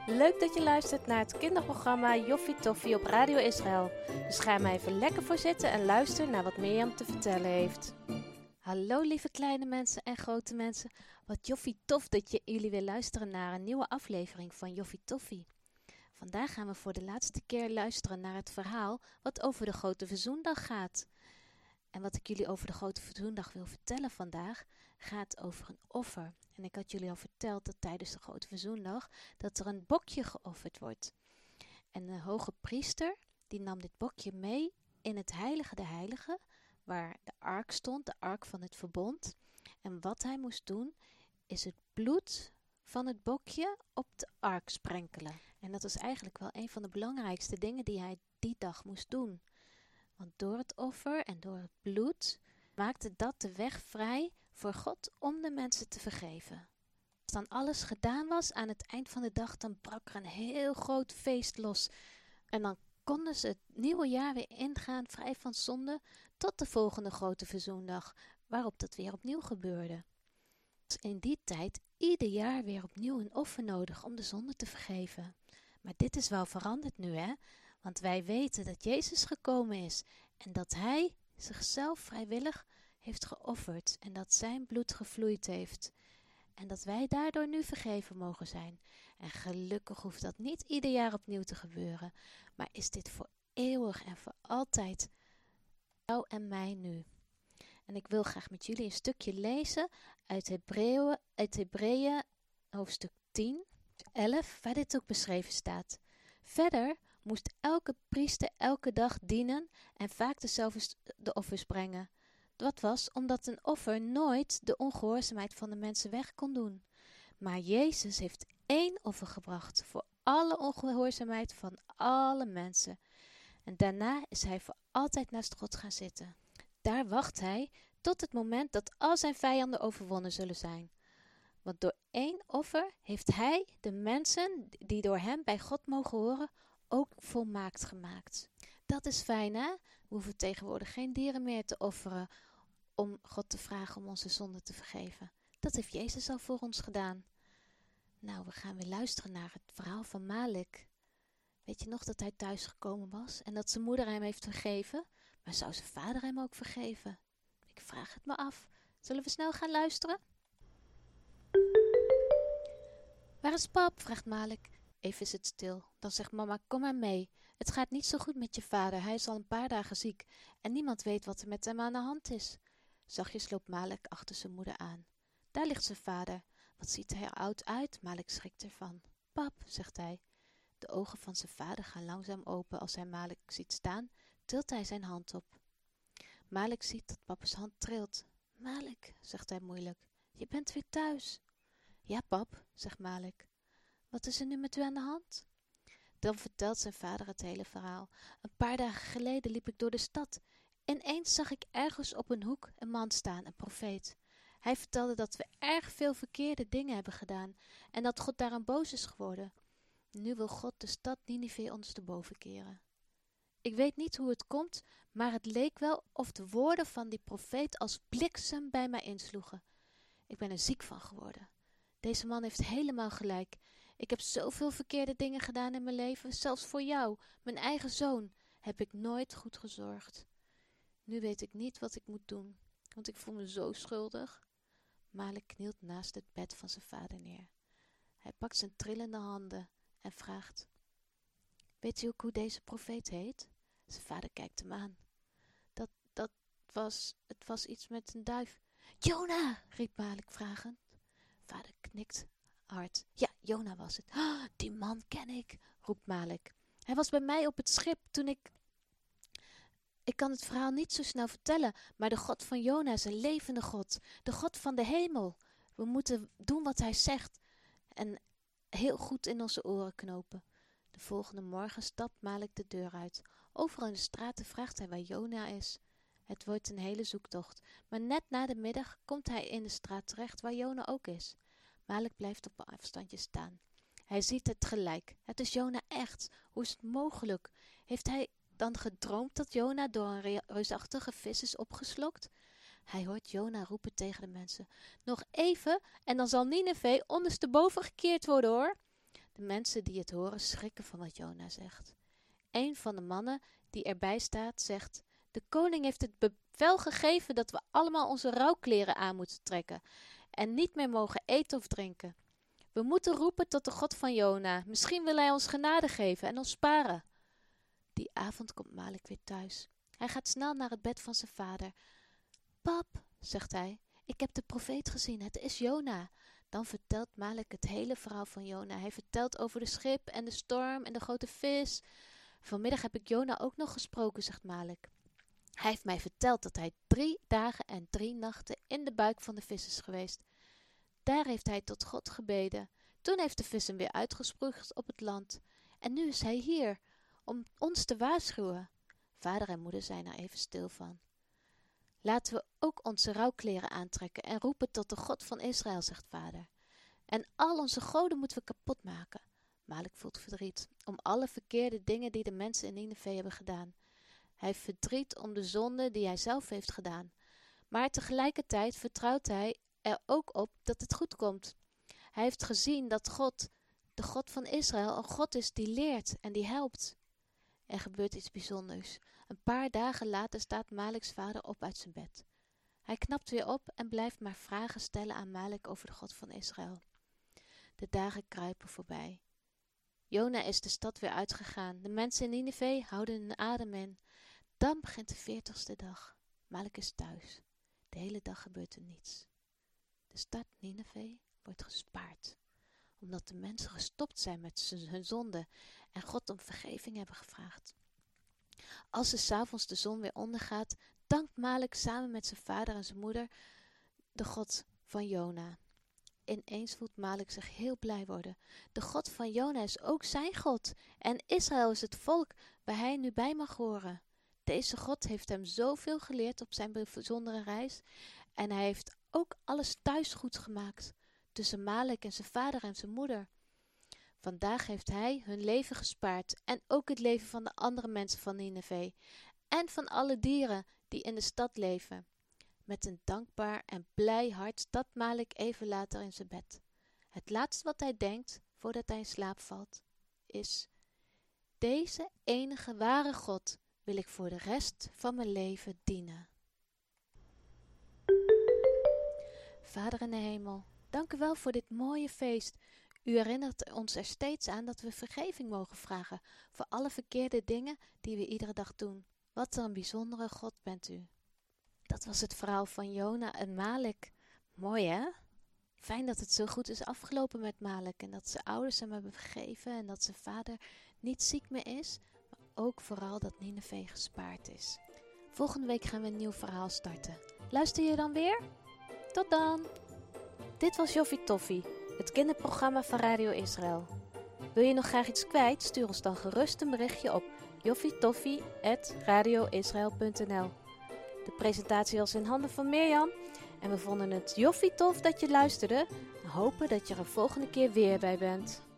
Leuk dat je luistert naar het kinderprogramma Joffie Toffie op Radio Israël. Dus ga er maar even lekker voor zitten en luister naar wat Mirjam te vertellen heeft. Hallo lieve kleine mensen en grote mensen. Wat joffie tof dat jullie weer luisteren naar een nieuwe aflevering van Joffie Toffie. Vandaag gaan we voor de laatste keer luisteren naar het verhaal wat over de Grote Verzoendag gaat. En wat ik jullie over de Grote Verzoendag wil vertellen vandaag gaat over een offer. En ik had jullie al verteld dat tijdens de Grote Verzoendag dat er een bokje geofferd wordt. En de hoge priester die nam dit bokje mee in het heilige der heiligen, waar de ark stond, de ark van het verbond. En wat hij moest doen is het bloed van het bokje op de ark sprenkelen. En dat was eigenlijk wel een van de belangrijkste dingen die hij die dag moest doen. Want door het offer en door het bloed maakte dat de weg vrij voor God om de mensen te vergeven. Als dan alles gedaan was aan het eind van de dag, dan brak er een heel groot feest los. En dan konden ze het nieuwe jaar weer ingaan, vrij van zonde, tot de volgende Grote Verzoendag, waarop dat weer opnieuw gebeurde. Dus in die tijd ieder jaar weer opnieuw een offer nodig om de zonde te vergeven. Maar dit is wel veranderd nu, hè? Want wij weten dat Jezus gekomen is en dat Hij zichzelf vrijwillig heeft geofferd en dat zijn bloed gevloeid heeft. En dat wij daardoor nu vergeven mogen zijn. En gelukkig hoeft dat niet ieder jaar opnieuw te gebeuren, maar is dit voor eeuwig en voor altijd jou en mij nu. En ik wil graag met jullie een stukje lezen uit Hebreeën hoofdstuk 10, 11, waar dit ook beschreven staat. Verder moest elke priester elke dag dienen en vaak de offers brengen. Dat was omdat een offer nooit de ongehoorzaamheid van de mensen weg kon doen. Maar Jezus heeft 1 offer gebracht voor alle ongehoorzaamheid van alle mensen. En daarna is hij voor altijd naast God gaan zitten. Daar wacht hij tot het moment dat al zijn vijanden overwonnen zullen zijn. Want door 1 offer heeft hij de mensen die door hem bij God mogen horen ook volmaakt gemaakt. Dat is fijn, hè? We hoeven tegenwoordig geen dieren meer te offeren om God te vragen om onze zonden te vergeven. Dat heeft Jezus al voor ons gedaan. Nou, we gaan weer luisteren naar het verhaal van Malik. Weet je nog dat hij thuis gekomen was en dat zijn moeder hem heeft vergeven? Maar zou zijn vader hem ook vergeven? Ik vraag het me af. Zullen we snel gaan luisteren? Waar is pap? Vraagt Malik. Even is het stil. Dan zegt mama, kom maar mee. Het gaat niet zo goed met je vader. Hij is al een paar dagen ziek. En niemand weet wat er met hem aan de hand is. Zachtjes loopt Malik achter zijn moeder aan. Daar ligt zijn vader. Wat ziet hij er oud uit? Malik schrikt ervan. Pap, zegt hij. De ogen van zijn vader gaan langzaam open. Als hij Malik ziet staan, tilt hij zijn hand op. Malik ziet dat papa's hand trilt. Malik, zegt hij moeilijk, je bent weer thuis. Ja, pap, zegt Malik. Wat is er nu met u aan de hand? Dan vertelt zijn vader het hele verhaal. Een paar dagen geleden liep ik door de stad. Ineens zag ik ergens op een hoek een man staan, een profeet. Hij vertelde dat we erg veel verkeerde dingen hebben gedaan en dat God daaraan boos is geworden. Nu wil God de stad Ninive ons te boven keren. Ik weet niet hoe het komt, maar het leek wel of de woorden van die profeet als bliksem bij mij insloegen. Ik ben er ziek van geworden. Deze man heeft helemaal gelijk. Ik heb zoveel verkeerde dingen gedaan in mijn leven, zelfs voor jou, mijn eigen zoon, heb ik nooit goed gezorgd. Nu weet ik niet wat ik moet doen, want ik voel me zo schuldig. Malik knielt naast het bed van zijn vader neer. Hij pakt zijn trillende handen en vraagt, weet u ook hoe deze profeet heet? Zijn vader kijkt hem aan. Het was iets met een duif. Jona, riep Malik vragend. Vader knikt hard. Ja, Jona was het. Oh, die man ken ik, roept Malik. Hij was bij mij op het schip toen Ik kan het verhaal niet zo snel vertellen, maar de God van Jona is een levende God. De God van de hemel. We moeten doen wat hij zegt en heel goed in onze oren knopen. De volgende morgen stapt Malik de deur uit. Overal in de straten vraagt hij waar Jona is. Het wordt een hele zoektocht, maar net na de middag komt hij in de straat terecht waar Jona ook is. Malik blijft op een afstandje staan. Hij ziet het gelijk. Het is Jona echt. Hoe is het mogelijk? Heeft hij dan gedroomd dat Jona door een reusachtige vis is opgeslokt? Hij hoort Jona roepen tegen de mensen. Nog even en dan zal Nineve ondersteboven gekeerd worden hoor. De mensen die het horen schrikken van wat Jona zegt. Een van de mannen die erbij staat zegt: de koning heeft het bevel gegeven dat we allemaal onze rouwkleren aan moeten trekken en niet meer mogen eten of drinken. We moeten roepen tot de God van Jona. Misschien wil hij ons genade geven en ons sparen. Die avond komt Malek weer thuis. Hij gaat snel naar het bed van zijn vader. Pap, zegt hij, ik heb de profeet gezien, het is Jona. Dan vertelt Malek het hele verhaal van Jona. Hij vertelt over de schip en de storm en de grote vis. Vanmiddag heb ik Jona ook nog gesproken, zegt Malek. Hij heeft mij verteld dat hij 3 dagen en 3 nachten in de buik van de vis is geweest. Daar heeft hij tot God gebeden. Toen heeft de vis hem weer uitgesproeid op het land. En nu is hij hier, om ons te waarschuwen. Vader en moeder zijn er even stil van. Laten we ook onze rouwkleren aantrekken en roepen tot de God van Israël, zegt vader. En al onze goden moeten we kapot maken. Malek voelt verdriet om alle verkeerde dingen die de mensen in Nineve hebben gedaan. Hij heeft verdriet om de zonde die hij zelf heeft gedaan. Maar tegelijkertijd vertrouwt hij er ook op dat het goed komt. Hij heeft gezien dat God, de God van Israël, een God is die leert en die helpt. Er gebeurt iets bijzonders. Een paar dagen later staat Maleks vader op uit zijn bed. Hij knapt weer op en blijft maar vragen stellen aan Malek over de God van Israël. De dagen kruipen voorbij. Jona is de stad weer uitgegaan. De mensen in Nineve houden hun adem in. Dan begint de 40ste dag. Malek is thuis. De hele dag gebeurt er niets. De stad Nineve wordt gespaard, omdat de mensen gestopt zijn met hun zonde en God om vergeving hebben gevraagd. Als er 's avonds de zon weer ondergaat, dankt Malek samen met zijn vader en zijn moeder de God van Jona. Ineens voelt Malek zich heel blij worden. De God van Jona is ook zijn God en Israël is het volk waar hij nu bij mag horen. Deze God heeft hem zoveel geleerd op zijn bijzondere reis en hij heeft ook alles thuis goed gemaakt tussen Malek en zijn vader en zijn moeder. Vandaag heeft hij hun leven gespaard en ook het leven van de andere mensen van Nineve en van alle dieren die in de stad leven. Met een dankbaar en blij hart stapt Malek even later in zijn bed. Het laatste wat hij denkt voordat hij in slaap valt is: deze enige ware God wil ik voor de rest van mijn leven dienen. Vader in de hemel, dank u wel voor dit mooie feest. U herinnert ons er steeds aan dat we vergeving mogen vragen voor alle verkeerde dingen die we iedere dag doen. Wat een bijzondere God bent u. Dat was het verhaal van Jona en Malek. Mooi hè? Fijn dat het zo goed is afgelopen met Malek en dat zijn ouders hem hebben vergeven en dat zijn vader niet ziek meer is, maar ook vooral dat Nineve gespaard is. Volgende week gaan we een nieuw verhaal starten. Luister je dan weer? Tot dan! Dit was Joffie Toffie, het kinderprogramma van Radio Israël. Wil je nog graag iets kwijt? Stuur ons dan gerust een berichtje op joffietoffie@radioisrael.nl. De presentatie was in handen van Mirjam en we vonden het joffie tof dat je luisterde en hopen dat je er volgende keer weer bij bent.